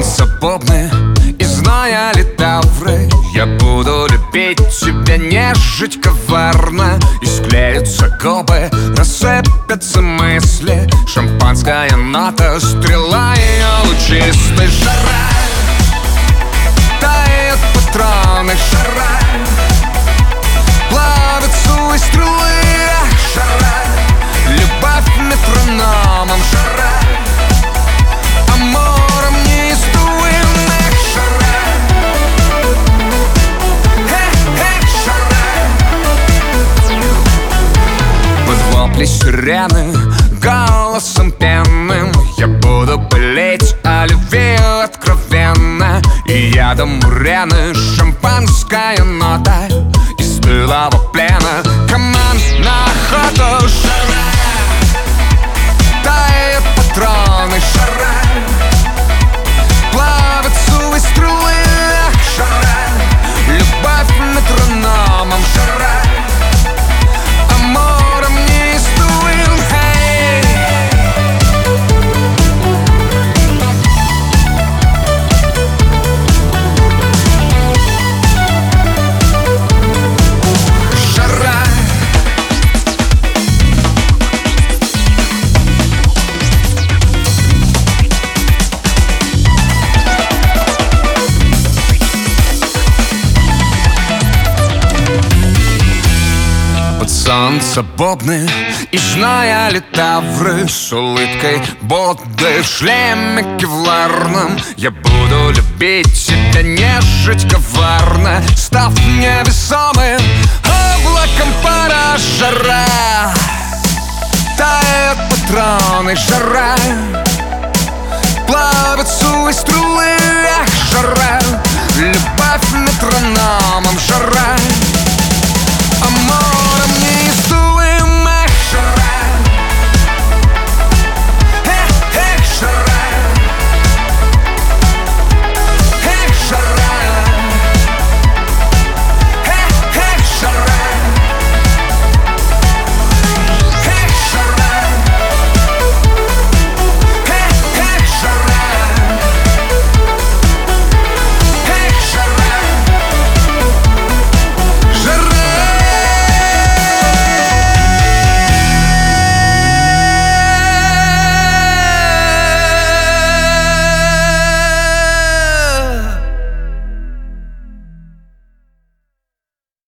солнца бубны и зная литавры, я буду любить тебя, нежить коварно. И склеятся губы, рассыпятся мысли, шампанская нота, стрела ее лучистой. Жара, тает патроны, жара, плавятся выстрелы, жара, любовь метрономом, жара, амором неистовым, жара, жара. Под вопли сирены, голосом пенным я буду пылить о любви откровенно. И ядом мурены, шампанская нота из былого плена, команд на охоту, жара, тает патроны, жара, плавятся выстрелы, жара, любовь метрономом, жара, амором неистовым. Солнце бубны и зная литавры, с улыбкой Будды в шлеме кевларном, я буду любить тебя, нежить коварно, став невесомым облаком пара, жара, тает патроны, жара, плавятся выстрелы, жара, любовь метрономом, жара, амор.